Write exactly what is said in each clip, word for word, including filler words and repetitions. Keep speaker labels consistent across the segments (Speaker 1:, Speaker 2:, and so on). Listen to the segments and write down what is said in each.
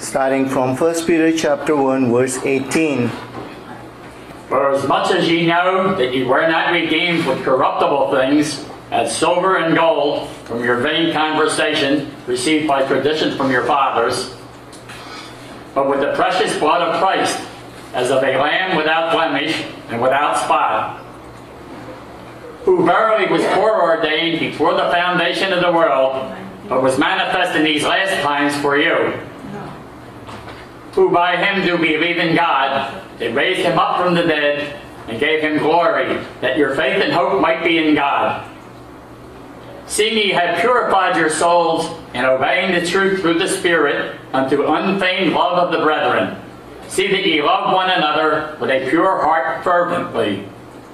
Speaker 1: starting from First Peter chapter one, verse eighteen.
Speaker 2: For as much as ye know that ye were not redeemed with corruptible things, as silver and gold, from your vain conversation received by tradition from your fathers, but with the precious blood of Christ, as of a lamb without blemish and without spot, who verily was foreordained before the foundation of the world, but was manifest in these last times for you, who by him do believe in God, that raised him up from the dead, and gave him glory, that your faith and hope might be in God. Seeing ye have purified your souls in obeying the truth through the Spirit unto unfeigned love of the brethren, see that ye love one another with a pure heart fervently,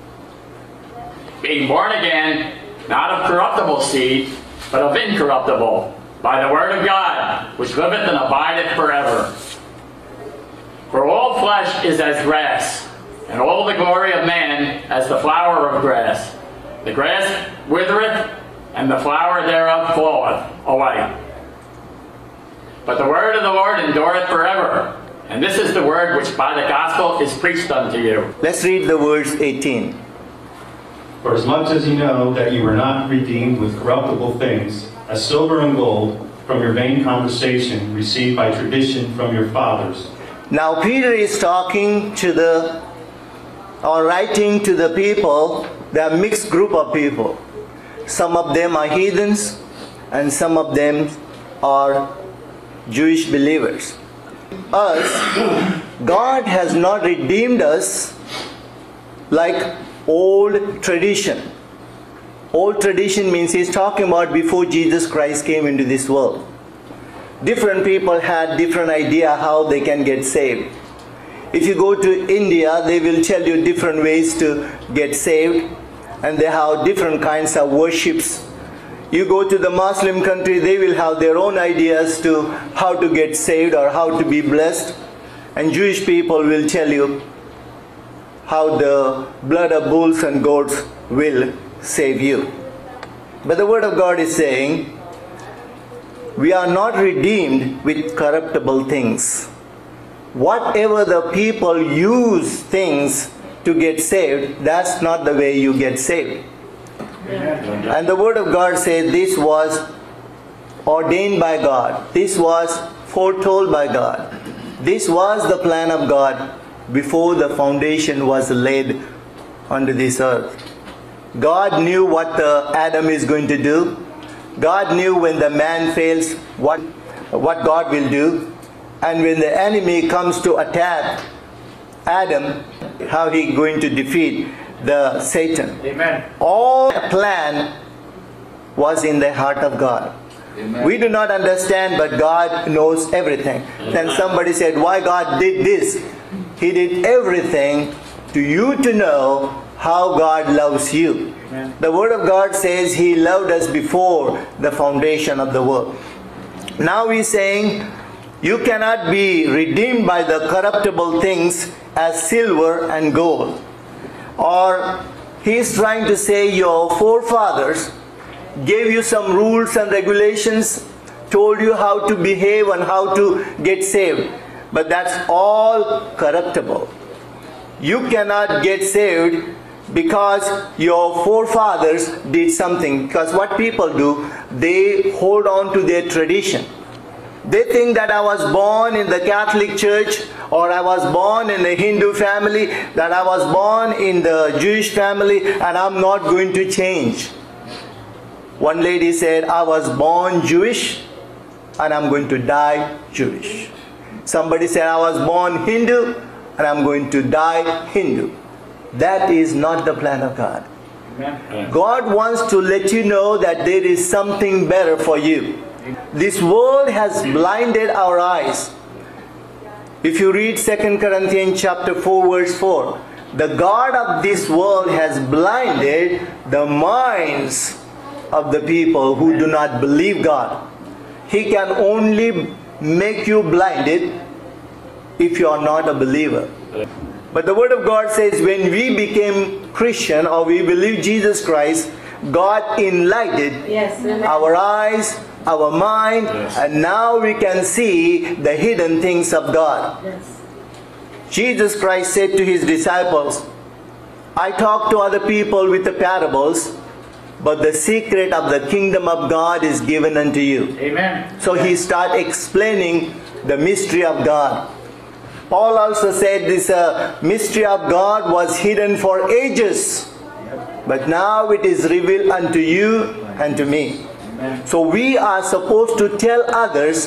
Speaker 2: being born again, not of corruptible seed, but of incorruptible, by the word of God, which liveth and abideth forever. For all flesh is as grass, and all the glory of man as the flower of grass. The grass withereth, and the flower thereof falleth away. But the word of the Lord endureth forever. And this is the word which by the gospel is preached unto you.
Speaker 1: Let's read the verse eighteen.
Speaker 3: For as much as ye know that ye were not redeemed with corruptible things, as silver and gold, from your vain conversation received by tradition from your fathers.
Speaker 1: Now Peter is talking to the, or writing to the people, the mixed group of people. Some of them are heathens, and some of them are Jewish believers. Us, God has not redeemed us like old tradition. Old tradition means he's talking about before Jesus Christ came into this world. Different people had different idea how they can get saved. If you go to India, they will tell you different ways to get saved, and they have different kinds of worships. You go to the Muslim country, they will have their own ideas to how to get saved or how to be blessed. And Jewish people will tell you how the blood of bulls and goats will save you. But the word of God is saying, we are not redeemed with corruptible things. Whatever the people use things to get saved, that's not the way you get saved. Yeah. And the word of God says this was ordained by God. This was foretold by God. This was the plan of God before the foundation was laid under this earth. God knew what the Adam is going to do. God knew when the man fails what, what God will do. And when the enemy comes to attack Adam, how he going to defeat the Satan.
Speaker 2: Amen.
Speaker 1: All plan was in the heart of God. Amen. We do not understand, but God knows everything. Amen. Then somebody said, why God did this? He did everything to you to know how God loves you. Amen. The word of God says he loved us before the foundation of the world. Now he's saying, you cannot be redeemed by the corruptible things as silver and gold. Or he's trying to say your forefathers gave you some rules and regulations, told you how to behave and how to get saved. But that's all corruptible. You cannot get saved because your forefathers did something. Because what people do, they hold on to their tradition. They think that I was born in the Catholic Church, or I was born in a Hindu family, that I was born in the Jewish family, and I'm not going to change. One lady said, I was born Jewish, and I'm going to die Jewish. Somebody said, I was born Hindu, and I'm going to die Hindu. That is not the plan of God. Amen. God wants to let you know that there is something better for you. This world has blinded our eyes. If you read Second Corinthians chapter four verse four, the God of this world has blinded the minds of the people who do not believe God. He can only make you blinded if you are not a believer. But the word of God says when we became Christian, or we believe Jesus Christ, God enlightened yes, our eyes our mind,
Speaker 2: Yes.
Speaker 1: and now we can see the hidden things of God. Jesus Christ said to his disciples, I talk to other people with the parables, but the secret of the kingdom of God is given unto you.
Speaker 2: Amen.
Speaker 1: So he started explaining the mystery of God. Paul also said this uh, mystery of God was hidden for ages, but now it is revealed unto you and to me.
Speaker 2: Amen.
Speaker 1: So we are supposed to tell others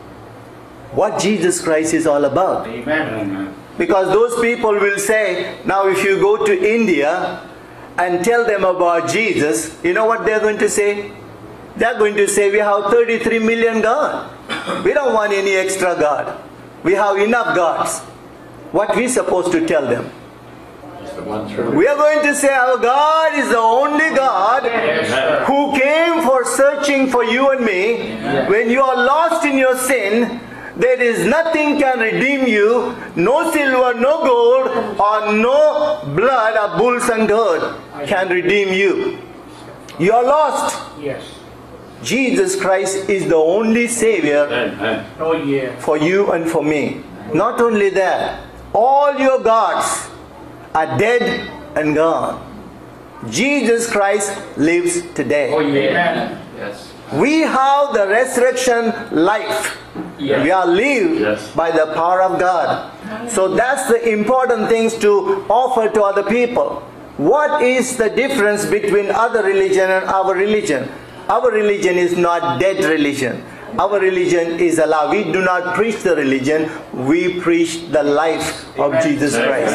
Speaker 1: what Jesus Christ is all about.
Speaker 2: Amen.
Speaker 1: Because those people will say, now if you go to India and tell them about Jesus, you know what they're going to say? They're going to say, we have thirty-three million God. We don't want any extra God. We have enough gods. What are we supposed to tell them?
Speaker 2: It's the one true.
Speaker 1: We are going to say our God is the only God
Speaker 2: Yes, sir.
Speaker 1: who came for searching for you and me. When you are lost in your sin, there is nothing can redeem you, no silver, no gold, or no blood of bulls and goat can redeem you. You are lost.
Speaker 2: Yes.
Speaker 1: Jesus Christ is the only Savior
Speaker 2: Amen. Oh, yeah.
Speaker 1: for you and for me. Not only that, all your gods are dead and gone. Jesus Christ lives today.
Speaker 2: Oh, yeah. Yes.
Speaker 1: We have the resurrection life.
Speaker 2: Yes.
Speaker 1: We are lived
Speaker 2: Yes.
Speaker 1: by the power of God. So that's the important things to offer to other people. What is the difference between other religion and our religion? Our religion is not dead religion. Our religion is alive. We do not preach the religion. We preach the life of Jesus Christ.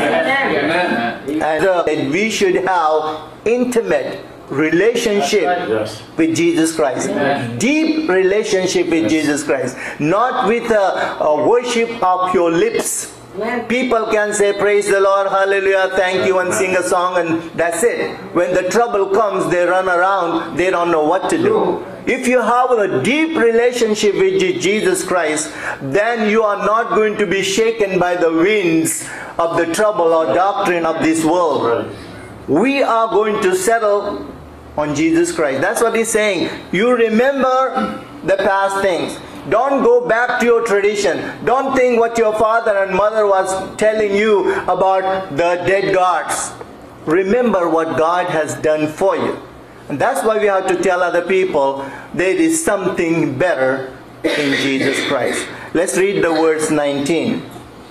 Speaker 2: Amen.
Speaker 1: And uh, we should have intimate relationship
Speaker 2: Yes.
Speaker 1: with Jesus Christ.
Speaker 2: Amen.
Speaker 1: Deep relationship with Jesus Christ. Not with a, a worship of your lips. People can say praise the Lord, hallelujah, thank you, and sing a song, and that's it. When the trouble comes, they run around, they don't know what to do. If you have a deep relationship with Jesus Christ, then you are not going to be shaken by the winds of the trouble or doctrine of this world.
Speaker 2: Right.
Speaker 1: We are going to settle on Jesus Christ. That's what he's saying. You remember the past things. Don't go back to your tradition. Don't think what your father and mother was telling you about the dead gods. Remember what God has done for you. And that's why we have to tell other people there is something better in Jesus Christ. Let's read the verse nineteen.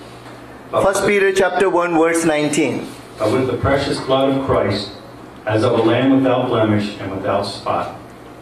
Speaker 1: First Peter chapter one verse nineteen.
Speaker 3: But with the precious blood of Christ, as of a lamb without blemish and without spot,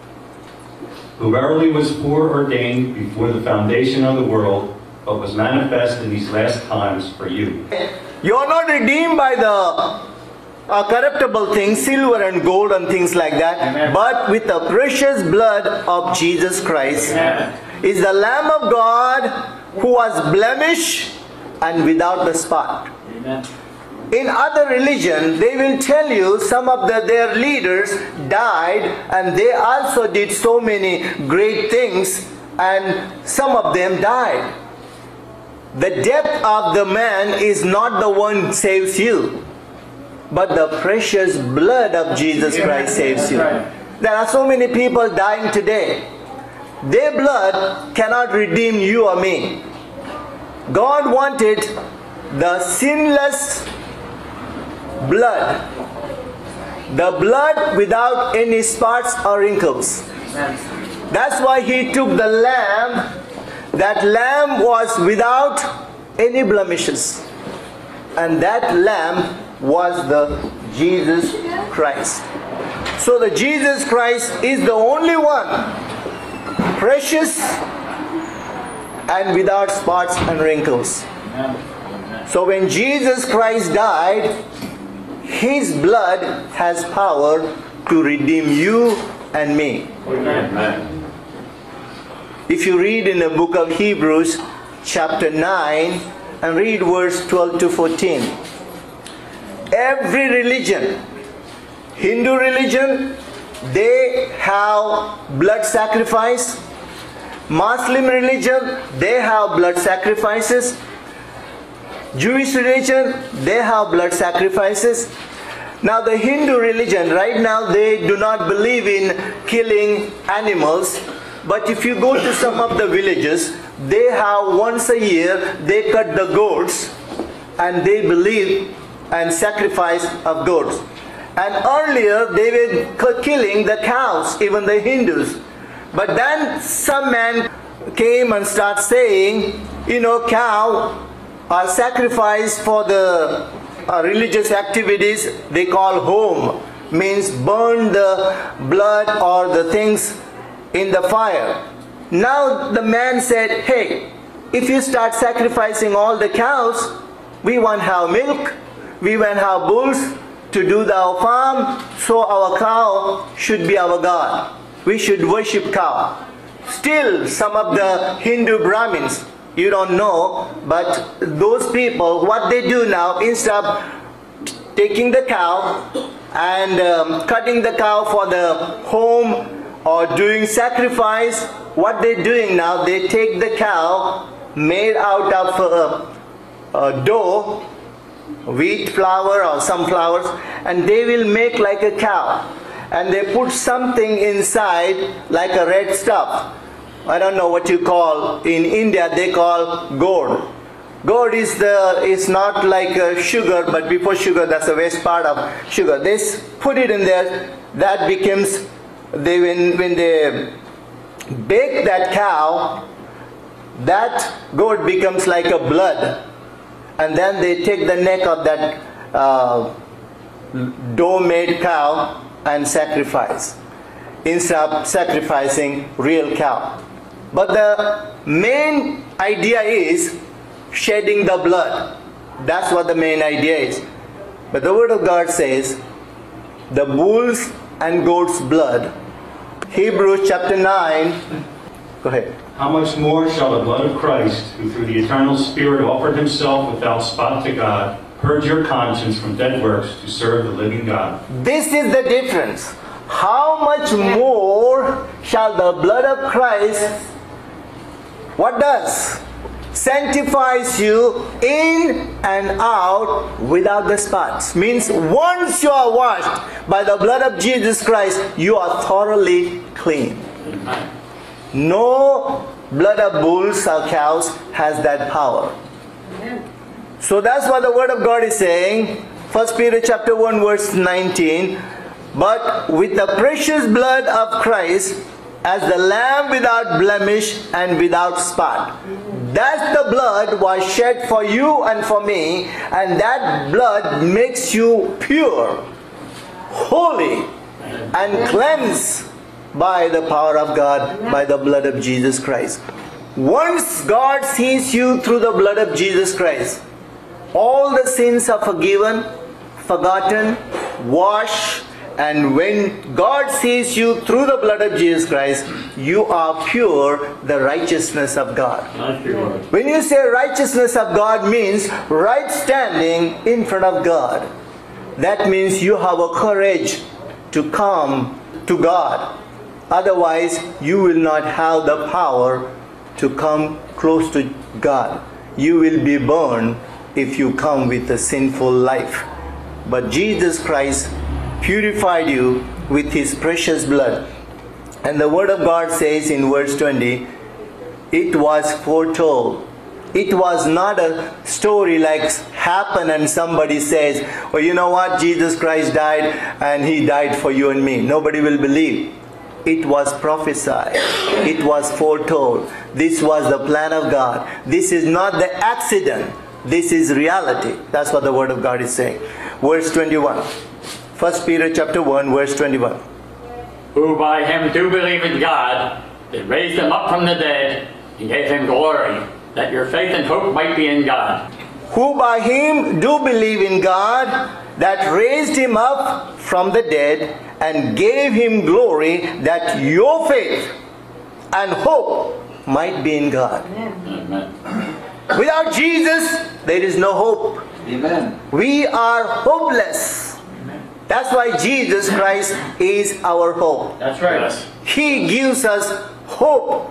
Speaker 3: who verily was foreordained before the foundation of the world, but was manifest in these last times for you.
Speaker 1: You are not redeemed by the uh, corruptible things, silver and gold and things like that,
Speaker 2: Amen.
Speaker 1: but with the precious blood of Jesus Christ.
Speaker 2: Amen.
Speaker 1: Is the Lamb of God who was blemished and without the spot.
Speaker 2: Amen.
Speaker 1: In other religion, they will tell you some of the, their leaders died and they also did so many great things and some of them died. The death of the man is not the one saves you, but the precious blood of Jesus Christ saves you. There are so many people dying today. Their blood cannot redeem you or me. God wanted the sinless blood, the blood without any spots or wrinkles. That's why he took the lamb. That lamb was without any blemishes, and that lamb was the Jesus Christ. So the Jesus Christ is the only one, precious and without spots and wrinkles. So when Jesus Christ died, his blood has power to redeem you and me.
Speaker 2: Amen.
Speaker 1: If you read in the book of Hebrews chapter nine and read verse twelve to fourteen, every religion, Hindu religion, they have blood sacrifice. Muslim religion, they have blood sacrifices. Jewish religion, they have blood sacrifices. Now the Hindu religion, right now they do not believe in killing animals, But if you go to some of the villages, they have once a year, they cut the goats and they believe and sacrifice of goats. And earlier they were killing the cows, even the Hindus. But then some man came and started saying, you know, cow are sacrificed for the uh, religious activities they call home, means burn the blood or the things in the fire. Now the man said, hey, if you start sacrificing all the cows, we want to have milk, we want to have bulls to do the our farm, so our cow should be our God. We should worship cow. Still, some of the Hindu Brahmins, you don't know, but those people, what they do now, instead of taking the cow and um, cutting the cow for the home or doing sacrifice, what they're doing now, they take the cow made out of uh, uh, dough, wheat flour or some flours, and they will make like a cow. And they put something inside like a red stuff. I don't know what you call, in India they call gourd. Gourd is the is not like a sugar, but before sugar, that's the waste part of sugar. They put it in there, that becomes, they when, when they bake that cow, that gourd becomes like a blood. And then they take the neck of that uh, dough-made cow and sacrifice, instead of sacrificing real cow. But the main idea is shedding the blood. That's what the main idea is. But the Word of God says, the bulls and goats' blood. Hebrews chapter nine. Go ahead.
Speaker 3: How much more shall the blood of Christ, who through the eternal Spirit offered himself without spot to God, purge your conscience from dead works to serve the living God?
Speaker 1: This is the difference. How much more shall the blood of Christ, what does? Sanctifies you in and out without the spots. Means once you are washed by the blood of Jesus Christ, you are thoroughly clean. No blood of bulls or cows has that power. So that's what the Word of God is saying. First Peter chapter one verse nineteen. But with the precious blood of Christ, as the lamb without blemish and without spot. That the blood was shed for you and for me, and that blood makes you pure, holy, and cleansed by the power of God, by the blood of Jesus Christ. Once God sees you through the blood of Jesus Christ, all the sins are forgiven, forgotten, washed, and when God sees you through the blood of Jesus Christ, you are pure, the righteousness of God. When you say righteousness of God, means right standing in front of God. That means you have a courage to come to God. Otherwise, you will not have the power to come close to God. You will be burned if you come with a sinful life. But Jesus Christ purified you with His precious blood. And the Word of God says in verse twenty, it was foretold. It was not a story like happened and somebody says, oh, you know what, Jesus Christ died and He died for you and me. Nobody will believe. It was prophesied. It was foretold. This was the plan of God. This is not the accident. This is reality. That's what the Word of God is saying. Verse twenty-one. First Peter chapter one, verse twenty-one.
Speaker 2: Who by Him do believe in God, that raised Him up from the dead, and gave Him glory, that your faith and hope might be in God.
Speaker 1: Who by Him do believe in God, that raised Him up from the dead, and gave Him glory, that your faith and hope might be in God.
Speaker 2: Amen.
Speaker 1: Without Jesus, there is no hope.
Speaker 4: Amen.
Speaker 1: We are hopeless. That's why Jesus Christ is our hope.
Speaker 2: That's right. Yes.
Speaker 1: He gives us hope.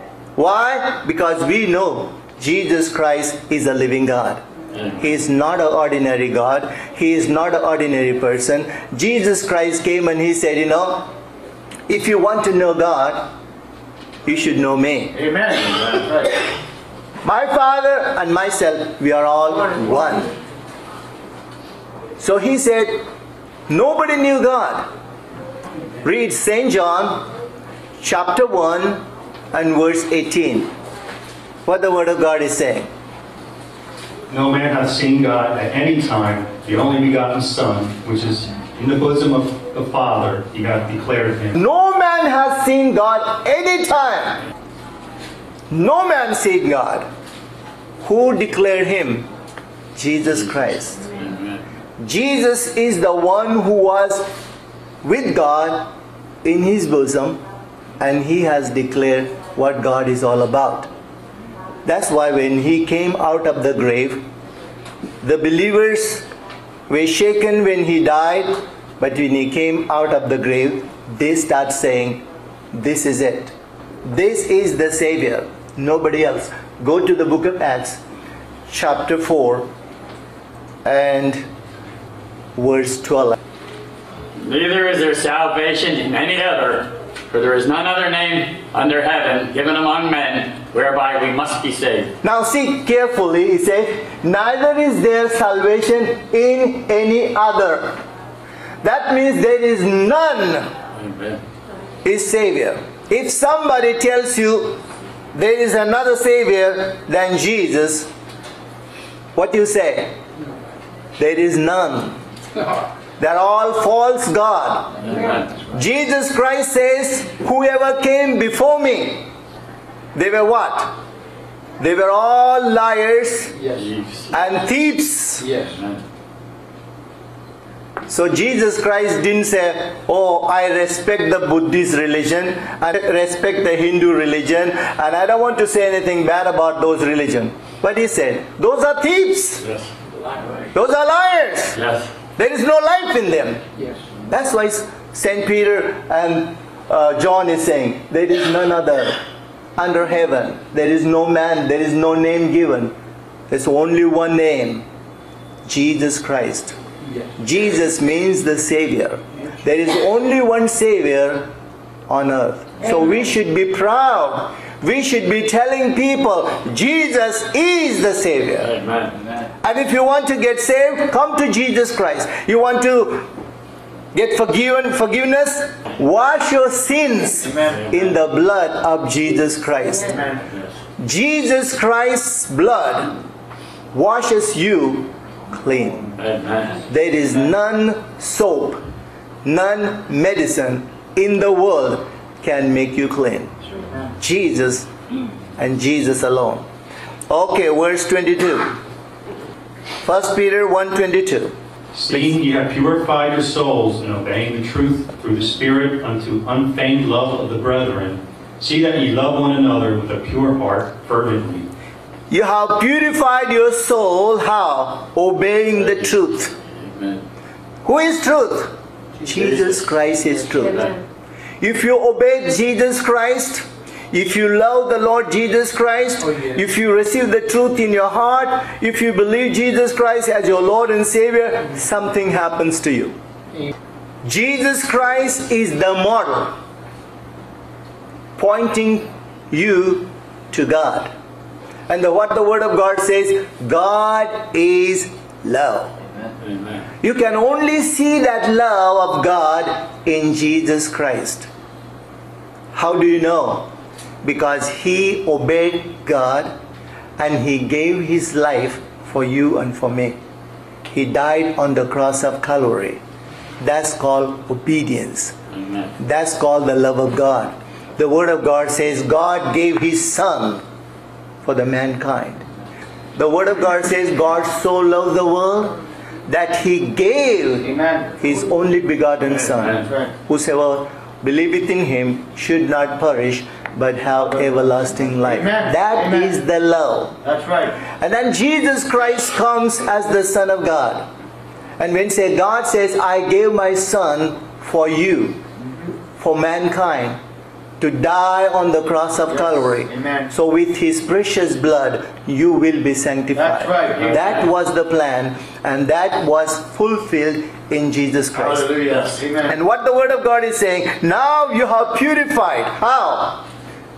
Speaker 1: Why? Because we know Jesus Christ is a living God. He is not an ordinary God. He is not an ordinary person. Jesus Christ came and He said, you know, if you want to know God, you should know me.
Speaker 2: Amen. That's right.
Speaker 1: My Father and myself, we are all one. So he said, nobody knew God. Read Saint John chapter one and verse eighteen. What the Word of God is saying.
Speaker 3: No man hath seen God at any time. The only begotten Son, which is in the bosom of the Father, he hath declared him.
Speaker 1: No man has seen God any time. No man seen God. Who declared him? Jesus Christ. Jesus is the one who was with God in his bosom, and he has declared what God is all about. That's why when he came out of the grave, the believers were shaken when he died, but when he came out of the grave, they start saying, this is it. This is the Savior. Nobody else. Go to the book of Acts, chapter four, and verse twelve.
Speaker 2: Neither is there salvation in any other, for there is none other name under heaven given among men whereby we must be saved.
Speaker 1: Now see carefully, he says, neither is there salvation in any other. That means there is none
Speaker 2: Amen.
Speaker 1: is Savior. If somebody tells you there is another Savior than Jesus, what you say? There is none. They're all false God.
Speaker 2: Amen.
Speaker 1: Jesus Christ says, whoever came before me, they were what? They were all liars
Speaker 2: Yes.
Speaker 1: and thieves.
Speaker 2: Yes. Amen.
Speaker 1: So Jesus Christ didn't say, oh, I respect the Buddhist religion, I respect the Hindu religion, and I don't want to say anything bad about those religions. But he said, those are thieves.
Speaker 2: Yes.
Speaker 1: Those are liars.
Speaker 2: Yes.
Speaker 1: There is no life in them.
Speaker 2: Yes.
Speaker 1: That's why Saint Peter and uh, John is saying, there is none other under heaven. There is no man, there is no name given. There's only one name, Jesus Christ.
Speaker 2: Yes.
Speaker 1: Jesus means the Savior. There is only one Savior on earth. So we should be proud. We should be telling people, Jesus is the Savior.
Speaker 2: Amen. Amen.
Speaker 1: And if you want to get saved, come to Jesus Christ. You want to get forgiven, forgiveness? Wash your sins
Speaker 2: Amen.
Speaker 1: in the blood of Jesus Christ.
Speaker 2: Amen. Yes.
Speaker 1: Jesus Christ's blood washes you clean.
Speaker 2: Amen.
Speaker 1: There is none soap, none medicine in the world can make you clean. Jesus and Jesus alone. Okay, verse twenty-two. First Peter one twenty-two.
Speaker 3: Seeing ye have purified your souls in obeying the truth through the Spirit unto unfeigned love of the brethren, see that ye love one another with a pure heart fervently.
Speaker 1: You have purified your soul, how? Obeying the truth.
Speaker 2: Amen.
Speaker 1: Who is truth? Jesus Christ is truth.
Speaker 2: Amen.
Speaker 1: If you obey Jesus Christ, if you love the Lord Jesus Christ, if you receive the truth in your heart, if you believe Jesus Christ as your Lord and Savior, something happens to you. Jesus Christ is the model pointing you to God. And the, what the Word of God says, God is love.
Speaker 2: Amen.
Speaker 1: You can only see that love of God in Jesus Christ. How do you know? Because He obeyed God and He gave His life for you and for me. He died on the cross of Calvary. That's called obedience.
Speaker 2: Amen.
Speaker 1: That's called the love of God. The Word of God says God gave His Son for the mankind. The Word of God says God so loved the world that He gave
Speaker 2: Amen.
Speaker 1: His only begotten Son.
Speaker 2: Amen.
Speaker 1: Whosoever believeth in Him should not perish but have everlasting life.
Speaker 2: Amen.
Speaker 1: That
Speaker 2: Amen.
Speaker 1: is the love.
Speaker 2: That's right.
Speaker 1: And then Jesus Christ comes as the Son of God. And when say God says, I gave my Son for you, for mankind, to die on the cross of
Speaker 2: Yes.
Speaker 1: Calvary.
Speaker 2: Amen.
Speaker 1: So with His precious blood, you will be sanctified.
Speaker 2: That's right. Amen.
Speaker 1: That was the plan, and that was fulfilled in Jesus Christ.
Speaker 2: Hallelujah. Amen.
Speaker 1: And what the Word of God is saying, now you have purified. How?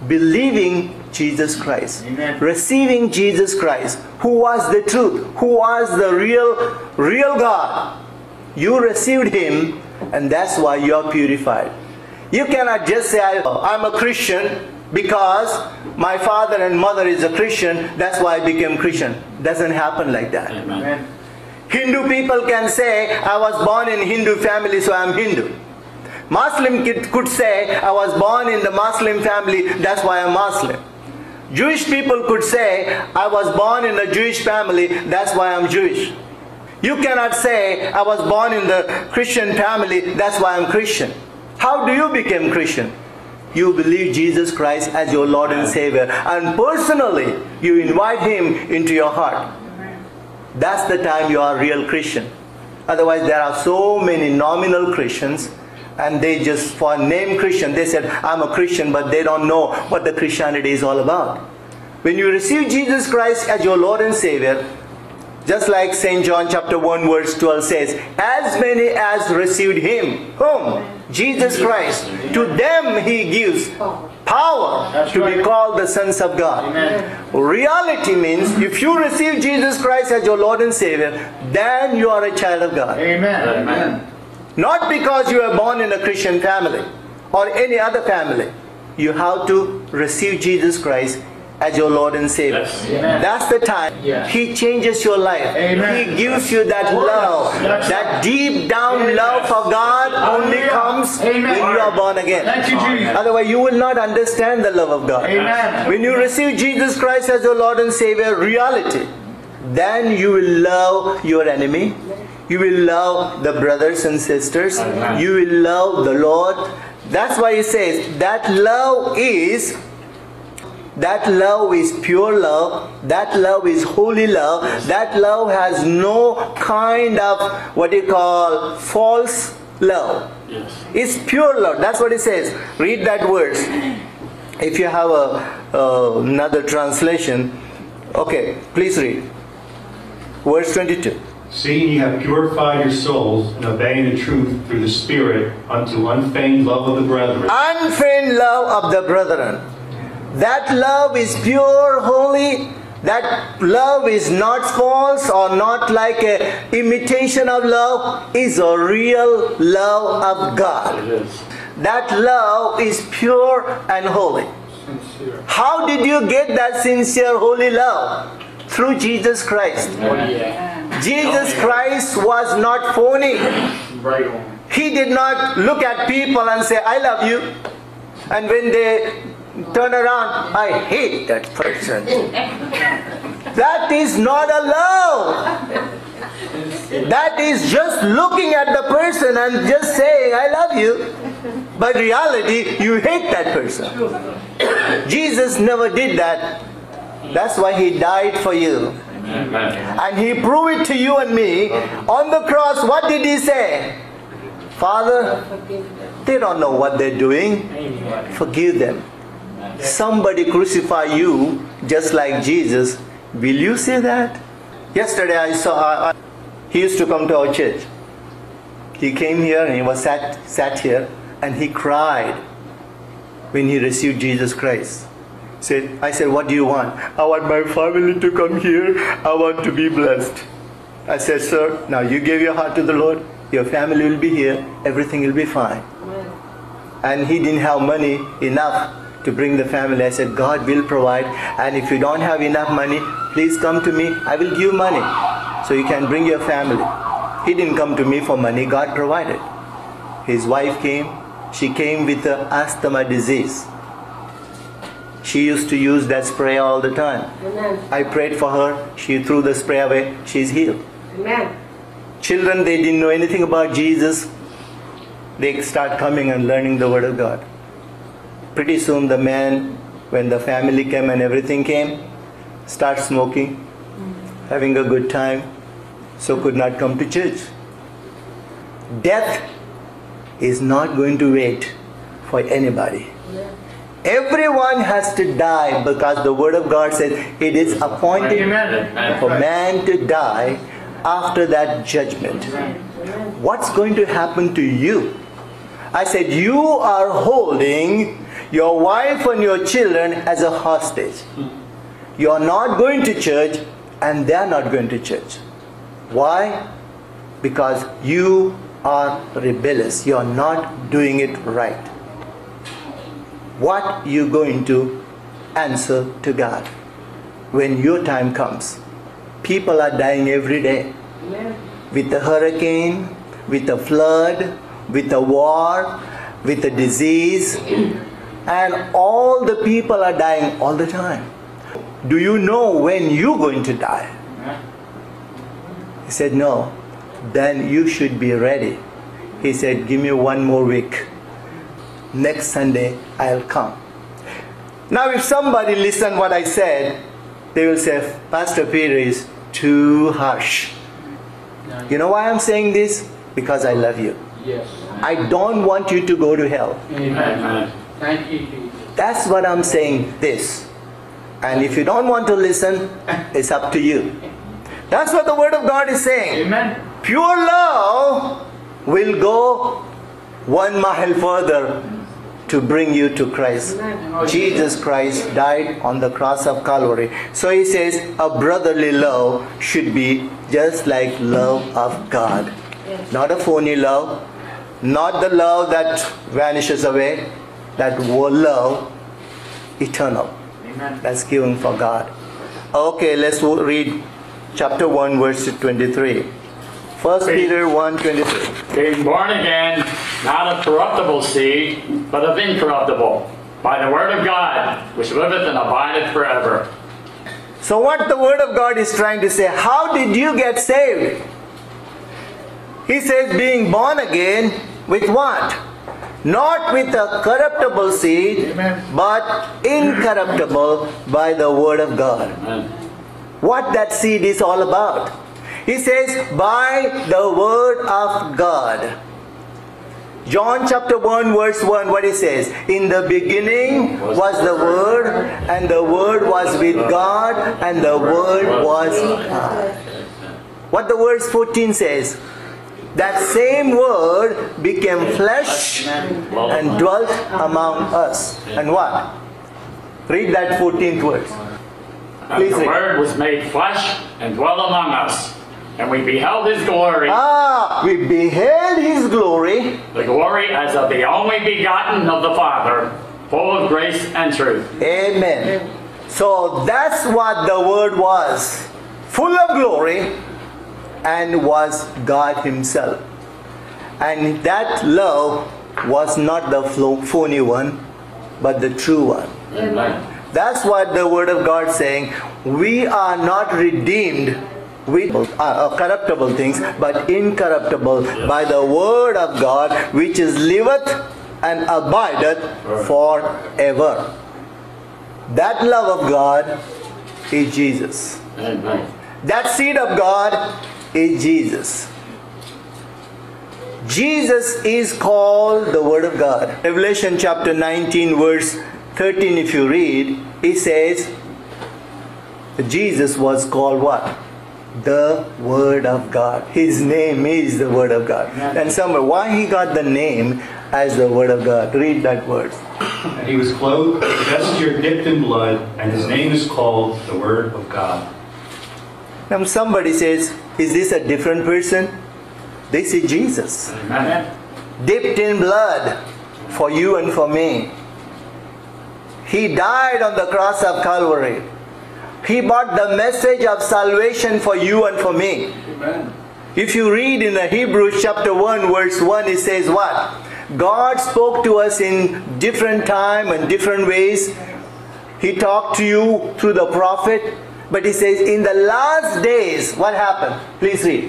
Speaker 1: believing Jesus Christ.
Speaker 4: Amen.
Speaker 1: Receiving Jesus Christ, who was the truth, who was the real, real God. You received Him, and that's why you are purified. You cannot just say, I'm a Christian because my father and mother is a Christian, that's why I became Christian. Doesn't happen like that.
Speaker 4: Amen.
Speaker 1: Hindu people can say, I was born in Hindu family, so I'm Hindu. Muslim kid could say, I was born in the Muslim family, that's why I'm Muslim. Jewish people could say, I was born in a Jewish family, that's why I'm Jewish. You cannot say, I was born in the Christian family, that's why I'm Christian. How do you become Christian? You believe Jesus Christ as your Lord and Savior, and personally you invite Him into your heart. That's the time you are a real Christian. Otherwise there are so many nominal Christians, and they just, for name Christian, they said, I'm a Christian, but they don't know what the Christianity is all about. When you receive Jesus Christ as your Lord and Savior, just like Saint John chapter one verse twelve says, as many as received Him, whom? Jesus Christ. To them He gives power
Speaker 4: That's
Speaker 1: to
Speaker 4: right.
Speaker 1: be called the sons of God.
Speaker 4: Amen.
Speaker 1: Reality means, if you receive Jesus Christ as your Lord and Savior, then you are a child of God.
Speaker 4: Amen. Amen.
Speaker 1: Not because you are born in a Christian family or any other family. You have to receive Jesus Christ as your Lord and Savior.
Speaker 2: Yes.
Speaker 4: Amen.
Speaker 1: That's the time
Speaker 4: Yes.
Speaker 1: He changes your life.
Speaker 4: Amen.
Speaker 1: He gives you that love.
Speaker 4: That's
Speaker 1: That deep down
Speaker 4: Amen.
Speaker 1: love for God only
Speaker 4: Hallelujah.
Speaker 1: comes
Speaker 4: Amen.
Speaker 1: when you are born again.
Speaker 4: Thank you, Jesus.
Speaker 1: Otherwise you will not understand the love of God.
Speaker 4: Amen.
Speaker 1: When you receive Jesus Christ as your Lord and Savior, reality, then you will love your enemy. You will love the brothers and sisters.
Speaker 2: Amen.
Speaker 1: You will love the Lord. That's why He says that love is That love is pure love. That love is holy love. That love has no kind of what you call false love.
Speaker 2: Yes.
Speaker 1: It's pure love. That's what it says. Read that verse. If you have a uh, another translation, okay, please read. Verse twenty-two.
Speaker 3: Seeing ye have purified your souls in obeying the truth through the Spirit unto unfeigned love of the brethren.
Speaker 1: Unfeigned love of the brethren. That love is pure, holy. That love is not false or not like a imitation of love. Is a real love of God.
Speaker 2: It is.
Speaker 1: That love is pure and holy. How did you get that sincere, holy love? Through Jesus Christ.
Speaker 4: Oh, yeah.
Speaker 1: Jesus Christ was not phony.
Speaker 4: Right on.
Speaker 1: He did not look at people and say, I love you. And when they turn around, I hate that person. That is not a love. That is just looking at the person and just saying, I love you. But reality, you hate that person. Jesus never did that. That's why He died for you.
Speaker 2: Amen.
Speaker 1: And He proved it to you and me. On the cross, what did He say? Father, they don't know what they're doing. Forgive them. Somebody crucify you just like Jesus. Will you say that? Yesterday I saw, uh, he used to come to our church. He came here and he was sat, sat here and he cried when he received Jesus Christ. Said, I said, what do you want? I want my family to come here. I want to be blessed. I said, sir, now you gave your heart to the Lord. Your family will be here. Everything will be fine. And he didn't have money enough to bring the family. I said, God will provide, and if you don't have enough money, please come to me. I will give you money so you can bring your family. He didn't come to me for money. God provided. His wife came. She came with an asthma disease. She used to use that spray all the time.
Speaker 5: Amen.
Speaker 1: I prayed for her. She threw the spray away. She's healed.
Speaker 5: Amen.
Speaker 1: Children, they didn't know anything about Jesus. They start coming and learning the Word of God. Pretty soon the man, when the family came and everything came, start smoking, having a good time, so could not come to church. Death is not going to wait for anybody. Everyone has to die because the Word of God says it is appointed
Speaker 4: Amen.
Speaker 1: for man to die after that judgment. What's going to happen to you? I said, you are holding your wife and your children as a hostage. You are not going to church and they are not going to church. Why? Because you are rebellious. You are not doing it right. What you going to answer to God when your time comes? People are dying every day. With a hurricane, with a flood, with a war, with a disease, and all the people are dying all the time. Do you know when you're going to die? He said, no. Then you should be ready. He said, give me one more week. Next Sunday, I'll come. Now if somebody listen what I said, they will say, Pastor Peter is too harsh. You know why I'm saying this? Because I love you.
Speaker 4: Yes.
Speaker 1: I don't want you to go to hell.
Speaker 4: Amen. Thank you, Jesus.
Speaker 1: That's what I'm saying this. And if you don't want to listen, it's up to you. That's what the Word of God is saying.
Speaker 4: Amen.
Speaker 1: Pure love will go one mile further to bring you to Christ. Jesus Christ died on the cross of Calvary. So he says a brotherly love should be just like love of God. Not a phony love. Not the love that vanishes away. That love eternal.
Speaker 4: Amen.
Speaker 1: That's given for God. Okay, let's read chapter one, verse twenty-three. First Peter one twenty-three.
Speaker 2: Being born again, not of corruptible seed, but of incorruptible, by the word of God, which liveth and abideth forever.
Speaker 1: So what the Word of God is trying to say, how did you get saved? He says being born again with what? Not with a corruptible seed,
Speaker 4: Amen.
Speaker 1: but incorruptible by the Word of God.
Speaker 2: Amen.
Speaker 1: What that seed is all about. He says, by the Word of God. John chapter one verse one, what it says? In the beginning was the Word, and the Word was with God, and the Word was God. What the verse fourteen says? That same Word became flesh and dwelt among us. And what? Read that fourteenth verse.
Speaker 2: And
Speaker 1: Please
Speaker 2: the
Speaker 1: read.
Speaker 2: Word was made flesh and dwelt among us. And we beheld his glory,
Speaker 1: Ah, we beheld His glory.
Speaker 2: the glory as of the only begotten of the Father, full of grace and truth.
Speaker 1: Amen. So that's what the Word was. Full of glory, and was God Himself. And that love was not the phony one, but the true one.
Speaker 2: Amen.
Speaker 1: That's what the Word of God is saying. We are not redeemed with uh, corruptible things, but incorruptible by the Word of God, which is liveth and abideth forever. That love of God is Jesus.
Speaker 2: Amen.
Speaker 1: That seed of God is Jesus. Jesus is called the Word of God. Revelation chapter nineteen verse thirteen, if you read, it says Jesus was called what? The Word of God. His name is the Word of God. And somewhere, why he got the name as the Word of God? Read that verse.
Speaker 3: And he was clothed with a vesture dipped in blood, and his name is called the Word of God.
Speaker 1: Now somebody says, is this a different person? This is Jesus.
Speaker 2: Amen.
Speaker 1: Dipped in blood for you and for me. He died on the cross of Calvary. He brought the message of salvation for you and for me.
Speaker 4: Amen.
Speaker 1: If you read in the Hebrews chapter one verse one, it says what? God spoke to us in different time and different ways. He talked to you through the prophet. But he says in the last days, what happened? Please read.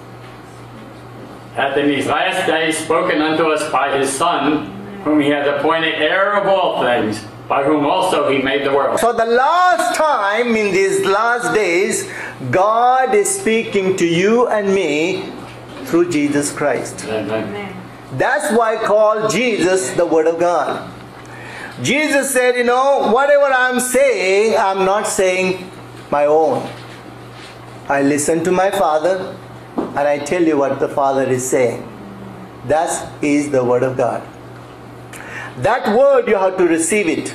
Speaker 2: Hath in these last days spoken unto us by his Son, whom he hath appointed heir of all things, by whom also he made the world.
Speaker 1: So the last time in these last days, God is speaking to you and me through Jesus Christ.
Speaker 2: Amen.
Speaker 1: That's why I call Jesus the Word of God. Jesus said, you know, whatever I'm saying, I'm not saying my own. I listen to my Father and I tell you what the Father is saying. That is the Word of God. That word you have to receive it.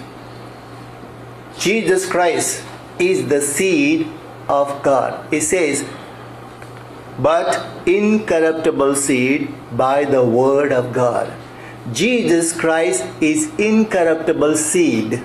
Speaker 1: Jesus Christ is the seed of God. It says, but incorruptible seed by the word of God. Jesus Christ is incorruptible seed.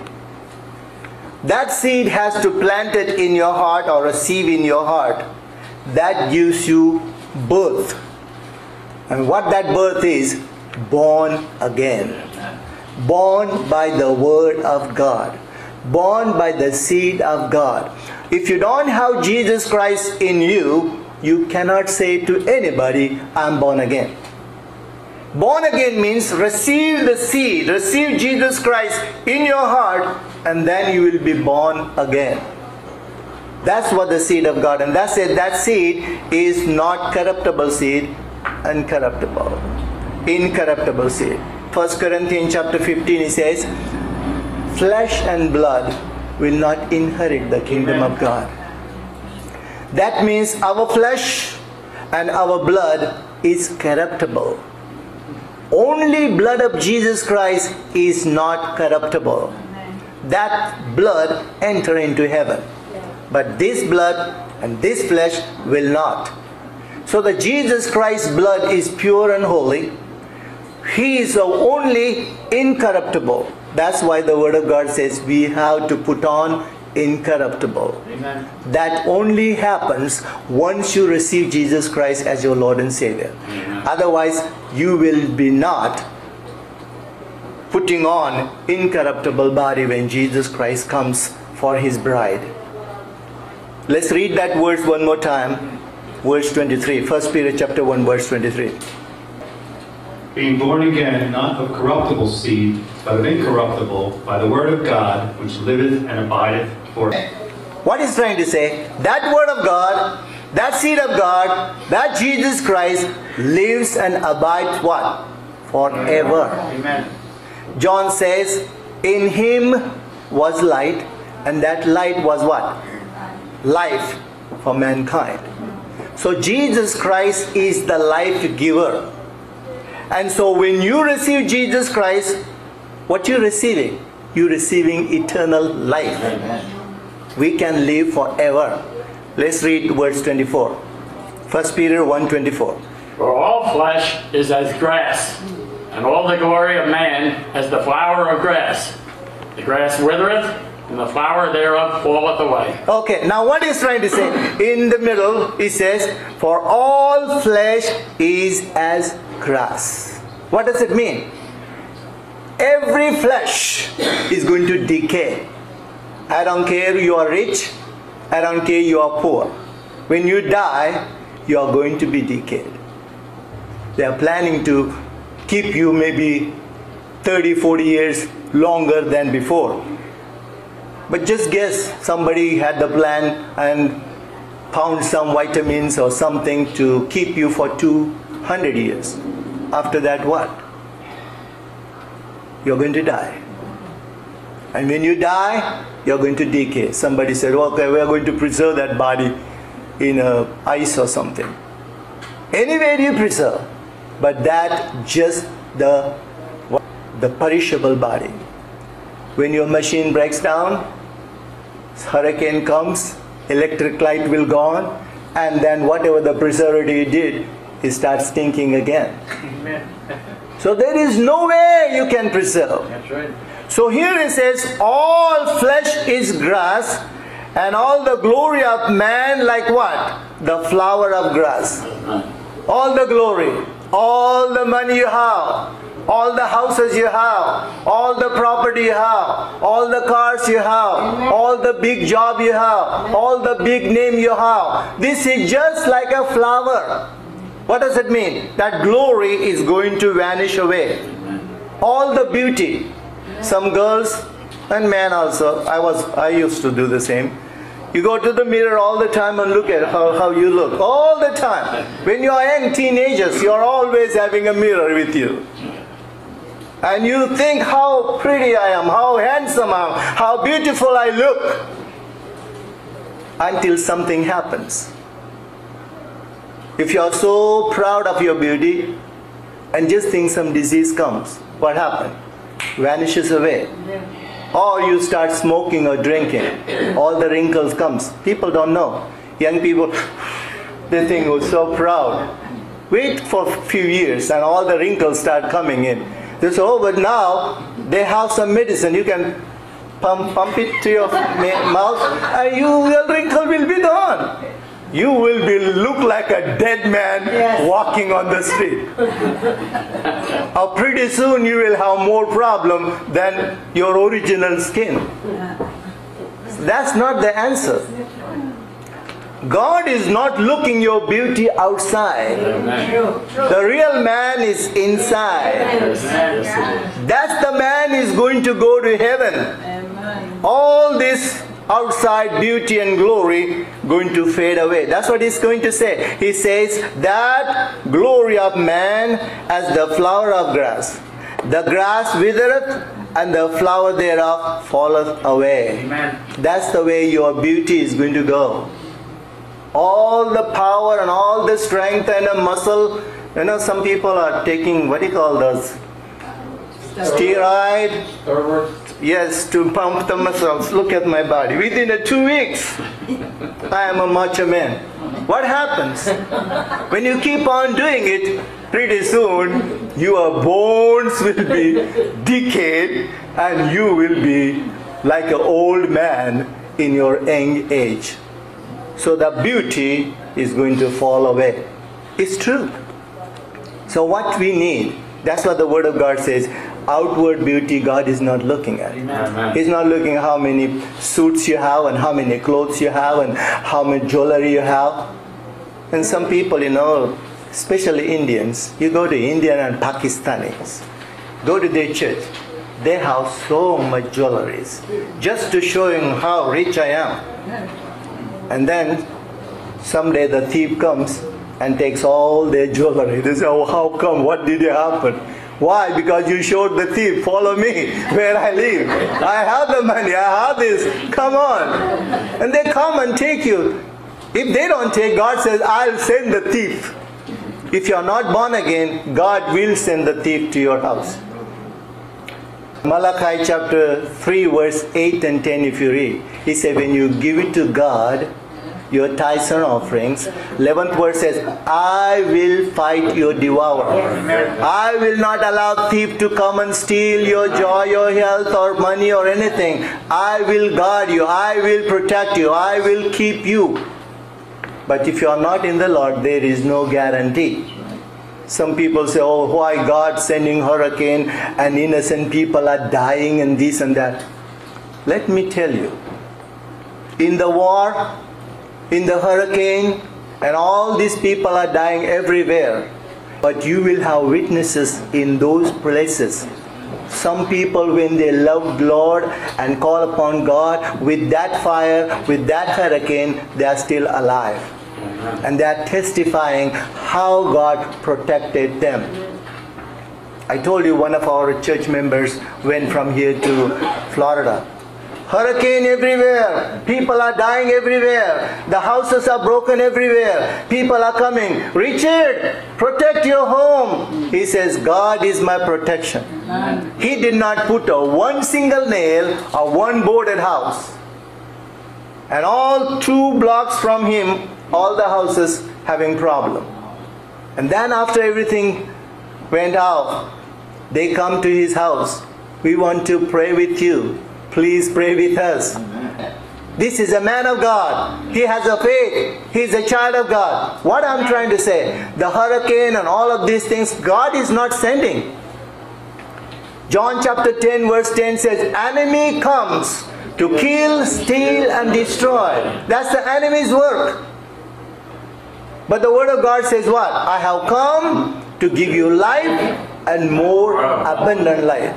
Speaker 1: That seed has to plant it in your heart or receive in your heart. That gives you birth. And what that birth is, born again. Born by the word of God. Born by the seed of God. If you don't have Jesus Christ in you, you cannot say to anybody, I'm born again. Born again means receive the seed, receive Jesus Christ in your heart, and then you will be born again. That's what the seed of God, and that's it. That seed is not corruptible seed, incorruptible. Incorruptible seed. First Corinthians chapter fifteen, it says, flesh and blood will not inherit the kingdom of God. That means our flesh and our blood is corruptible. Only blood of Jesus Christ is not corruptible. That blood enter into heaven. But this blood and this flesh will not. So the Jesus Christ blood is pure and holy. He is the only incorruptible. That's why the word of God says we have to put on incorruptible.
Speaker 4: Amen.
Speaker 1: That only happens once you receive Jesus Christ as your Lord and Savior.
Speaker 2: Amen.
Speaker 1: Otherwise, you will be not putting on incorruptible body when Jesus Christ comes for His bride. Let's read that verse one more time. Verse twenty-three. First Peter chapter one, verse twenty-three.
Speaker 3: Being born again, not of corruptible seed, but of incorruptible, by the word of God, which liveth and abideth forever.
Speaker 1: What is trying to say? That word of God, that seed of God, that Jesus Christ lives and abides what? Forever.
Speaker 4: Amen.
Speaker 1: John says, in Him was light, and that light was what? Life for mankind. So Jesus Christ is the life giver. And so when you receive Jesus Christ, what you're receiving? You're receiving eternal life.
Speaker 2: Amen.
Speaker 1: We can live forever. Let's read verse twenty-four. First Peter one twenty-four.
Speaker 2: For all flesh is as grass, and all the glory of man as the flower of grass. The grass withereth, and the flower thereof falleth away.
Speaker 1: Okay, now what he's trying to say? In the middle, he says, for all flesh is as grass. What does it mean? Every flesh is going to decay. I don't care you are rich, I don't care you are poor. When you die, you are going to be decayed. They are planning to keep you maybe thirty, forty years longer than before. But just guess, somebody had the plan and found some vitamins or something to keep you for two hundred years. After that, what? You're going to die. And when you die, you're going to decay. Somebody said, okay, we're going to preserve that body in a ice or something. Anywhere you preserve, but that just the, the perishable body. When your machine breaks down, hurricane comes, electric light will go on, and then whatever the preservative did, it starts stinking again.
Speaker 4: Amen.
Speaker 1: So there is no way you can preserve.
Speaker 4: That's right.
Speaker 1: So here it says, all flesh is grass, and all the glory of man like what? The flower of grass. All the glory, all the money you have, all the houses you have, all the property you have, all the cars you have, all the big job you have, all the big name you have. This is just like a flower. What does it mean? That glory is going to vanish away. All the beauty. Some girls and men also, I was, I used to do the same. You go to the mirror all the time and look at how, how you look. All the time. When you are young teenagers, you are always having a mirror with you. And you think how pretty I am, how handsome I am, how beautiful I look. Until something happens. If you are so proud of your beauty and just think some disease comes, what happened? vanishes away. Or you start smoking or drinking, all the wrinkles comes. People don't know. Young people, they think we're so proud. Wait for a few years and all the wrinkles start coming in. They say, oh, but now they have some medicine. You can pump, pump it to your mouth and you, your wrinkle will be gone. You will be look like a dead man yes. walking on the street. Or pretty soon you will have more problem than your original skin. That's not the answer. God is not looking your beauty outside. Amen. The real man is inside. That's the man is going to go to heaven. Amen. All this outside beauty and glory going to fade away. That's what he's going to say. He says that glory of man as the flower of grass. The grass withereth and the flower thereof falleth away. Amen. That's the way your beauty is going to go. All the power and all the strength and the muscle. You know, some people are taking, what do you call those? Steroid. Steroid. Yes, to pump the muscles. Look at my body. Within a two weeks, I am a macho man. What happens? When you keep on doing it, pretty soon your bones will be decayed and you will be like an old man in your young age. So the beauty is going to fall away. It's true. So what we need, that's what the Word of God says. Outward beauty God is not looking at. Amen. He's not looking at how many suits you have and how many clothes you have and how much jewelry you have. And some people, you know, especially Indians, you go to Indian and Pakistanis, go to their church, they have so much jewelry just to show you how rich I am. And then someday the thief comes and takes all their jewelry. They say, oh, how come? What did happen? Why? Because you showed the thief, follow me where I live. I have the money, I have this, come on. And they come and take you. If they don't take, God says, I'll send the thief. If you're not born again, God will send the thief to your house. Malachi chapter three verse eight and ten if you read. He said, when you give it to God, your tithes and offerings, eleventh verse says, I will fight your devourer. I will not allow thief to come and steal your joy, your health or money or anything. I will guard you. I will protect you. I will keep you. But if you are not in the Lord, there is no guarantee. Some people say, oh, why God sending hurricane and innocent people are dying and this and that. Let me tell you, in the war, in the hurricane, and all these people are dying everywhere. But you will have witnesses in those places. Some people, when they love Lord and call upon God, with that fire, with that hurricane, they are still alive. And they are testifying how God protected them. I told you one of our church members went from here to Florida. Hurricane everywhere. People are dying everywhere. The houses are broken everywhere. People are coming. Richard, protect your home. He says, God is my protection. Amen. He did not put a one single nail or one boarded house. And all two blocks from him, all the houses having problem. And then after everything went out, they come to his house. We want to pray with you. Please pray with us. Amen. This is a man of God. He has a faith. He is a child of God. What I'm trying to say, the hurricane and all of these things, God is not sending. John chapter ten verse ten says, enemy comes to kill, steal and destroy. That's the enemy's work. But the word of God says what? I have come to give you life and more abundant life.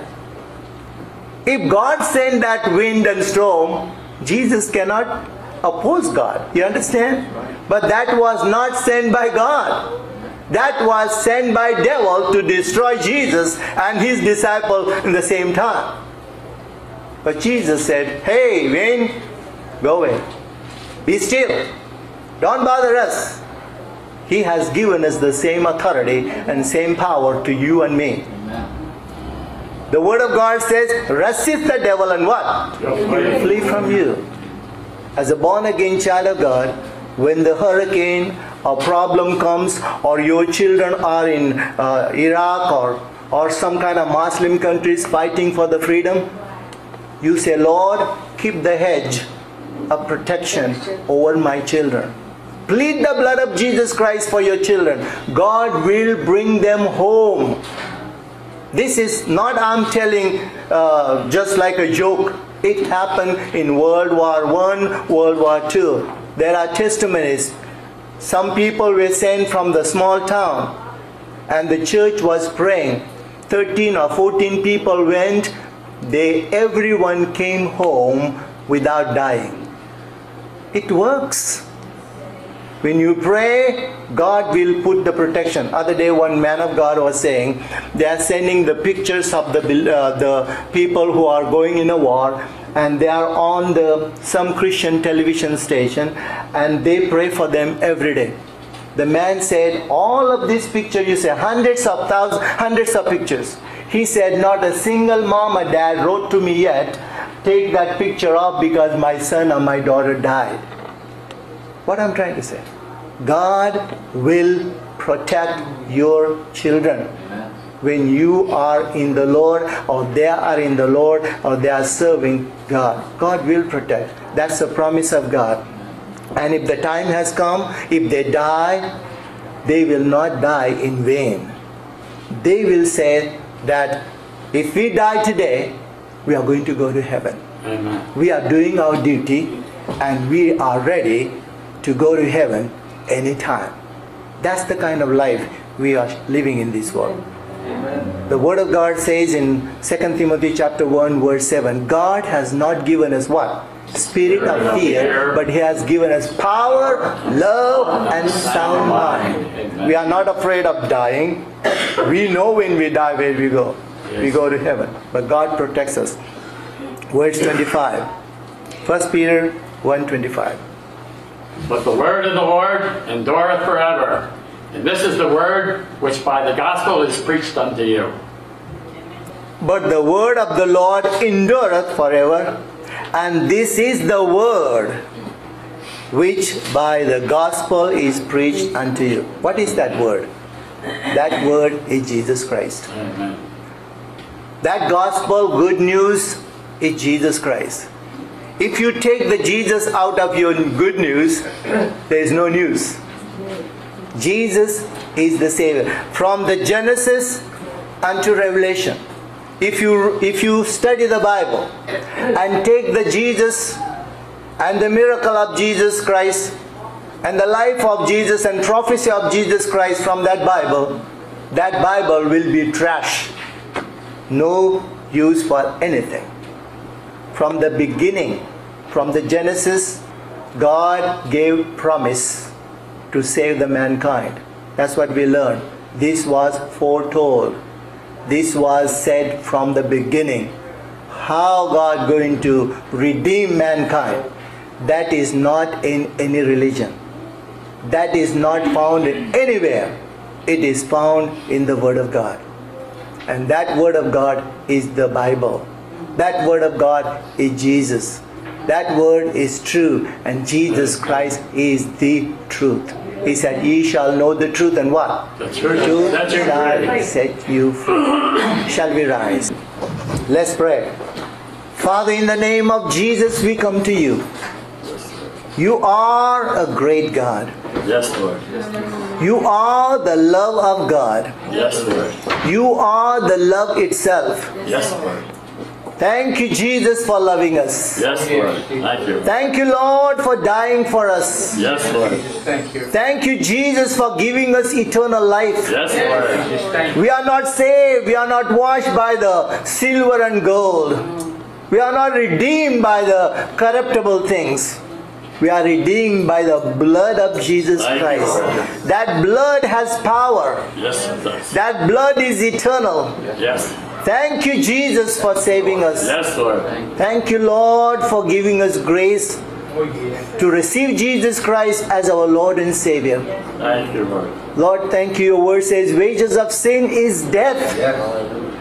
Speaker 1: If God sent that wind and storm, Jesus cannot oppose God. You understand? But that was not sent by God. That was sent by devil to destroy Jesus and his disciple in the same time. But Jesus said, hey, wind, go away. Be still. Don't bother us. He has given us the same authority and same power to you and me. The Word of God says, resist the devil and what? He will flee from you. As a born-again child of God, when the hurricane or problem comes, or your children are in uh, Iraq or, or some kind of Muslim countries fighting for the freedom, you say, Lord, keep the hedge of protection over my children. Plead the blood of Jesus Christ for your children. God will bring them home. This is not I'm telling uh, just like a joke. It happened in World War One, World War Two. There are testimonies. Some people were sent from the small town and the church was praying. thirteen or fourteen people went. They, everyone came home without dying. It works. When you pray, God will put the protection. Other day, one man of God was saying, they are sending the pictures of the uh, the people who are going in a war, and they are on the some Christian television station, and they pray for them every day. The man said, all of these pictures, you say hundreds of thousands, hundreds of pictures. He said, not a single mom or dad wrote to me yet, take that picture off because my son or my daughter died. What I'm trying to say, God will protect your children. When you are in the Lord, or they are in the Lord, or they are serving God, God will protect. That's the promise of God. And if the time has come, if they die, they will not die in vain. They will say that if we die today, we are going to go to heaven. Amen. We are doing our duty and we are ready to go to heaven anytime. That's the kind of life we are living in this world. Amen. The Word of God says in Second Timothy chapter one verse seven, God has not given us what? Spirit of fear, but He has given us power, love, and sound mind. We are not afraid of dying. We know when we die where we go. We go to heaven. But God protects us. Verse twenty-five. First Peter one twenty-five.
Speaker 2: But the word of the Lord endureth forever. And this is the word which by the gospel is preached unto you.
Speaker 1: But the word of the Lord endureth forever. And this is the word which by the gospel is preached unto you. What is that word? That word is Jesus Christ. Amen. That gospel, good news, is Jesus Christ. If you take the Jesus out of your good news, there is no news. Jesus is the Savior. From the Genesis unto Revelation, if you if you study the Bible and take the Jesus and the miracle of Jesus Christ and the life of Jesus and prophecy of Jesus Christ from that Bible, that Bible will be trash. No use for anything. From the beginning, from the Genesis, God gave promise to save the mankind. That's what we learned. This was foretold. This was said from the beginning. How God going to redeem mankind. That is not in any religion. That is not found anywhere. It is found in the Word of God. And that Word of God is the Bible. That Word of God is Jesus. That Word is true. And Jesus Christ is the truth. He said, ye shall know the truth, and what? The truth, truth shall set you free. Shall we rise? Let's pray. Father, in the name of Jesus, we come to you. You are a great God.
Speaker 2: Yes, Lord.
Speaker 1: You are the love of God.
Speaker 2: Yes, Lord.
Speaker 1: You are the love itself.
Speaker 2: Yes, Lord.
Speaker 1: Thank you, Jesus, for loving us.
Speaker 2: Yes, Lord. Thank you.
Speaker 1: Thank you, Lord, for dying for us.
Speaker 2: Yes, Lord.
Speaker 4: Thank you.
Speaker 1: Thank you, Jesus, for giving us eternal life.
Speaker 2: Yes, Lord.
Speaker 1: We are not saved. We are not washed by the silver and gold. We are not redeemed by the corruptible things. We are redeemed by the blood of Jesus Christ. That blood has power.
Speaker 2: Yes, it does.
Speaker 1: That blood is eternal.
Speaker 2: Yes.
Speaker 1: Thank you, Jesus, for saving us.
Speaker 2: Yes, Lord.
Speaker 1: Thank you, Lord, for giving us grace to receive Jesus Christ as our Lord and Savior.
Speaker 2: Thank you, Lord.
Speaker 1: Lord, thank you. Your word says, wages of sin is death.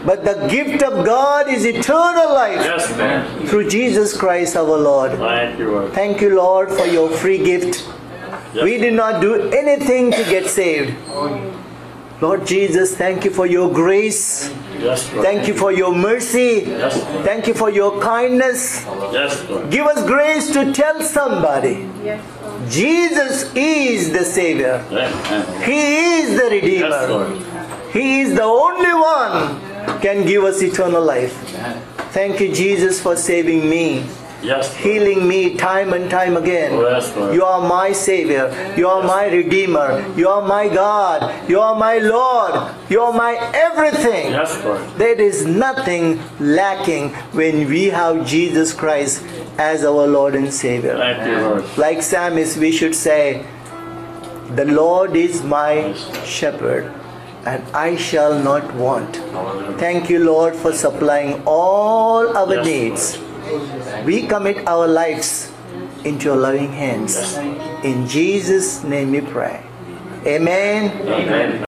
Speaker 1: But the gift of God is eternal life
Speaker 2: Yes, man.
Speaker 1: through Jesus Christ our Lord.
Speaker 2: Thank you, Lord.
Speaker 1: Thank you, Lord, for your free gift.
Speaker 2: Yes.
Speaker 1: We did not do anything to get saved. Lord Jesus, thank you for your grace.
Speaker 2: Yes, Lord.
Speaker 1: Thank you for your mercy.
Speaker 2: Yes.
Speaker 1: Thank you for your kindness.
Speaker 2: Yes, Lord.
Speaker 1: Give us grace to tell somebody Jesus is the Savior.
Speaker 2: Amen.
Speaker 1: He is the
Speaker 2: Yes,
Speaker 1: Redeemer.
Speaker 2: Lord.
Speaker 1: He is the only one can give us eternal life. Thank you, Jesus, for saving me,
Speaker 2: Yes, Lord.
Speaker 1: healing me time and time again.
Speaker 2: Yes, Lord.
Speaker 1: You are my Savior. You are my Redeemer. You are my God. You are my Lord. You are my everything.
Speaker 2: Yes, Lord.
Speaker 1: There is nothing lacking when we have Jesus Christ as our Lord and Savior.
Speaker 2: Thank you, Lord.
Speaker 1: Like psalmist, we should say, the Lord is my shepherd, and I shall not want. Thank you, Lord, for supplying all our
Speaker 2: Yes,
Speaker 1: needs. We commit our lives into your loving hands. In Jesus' name we pray. Amen.
Speaker 2: Amen.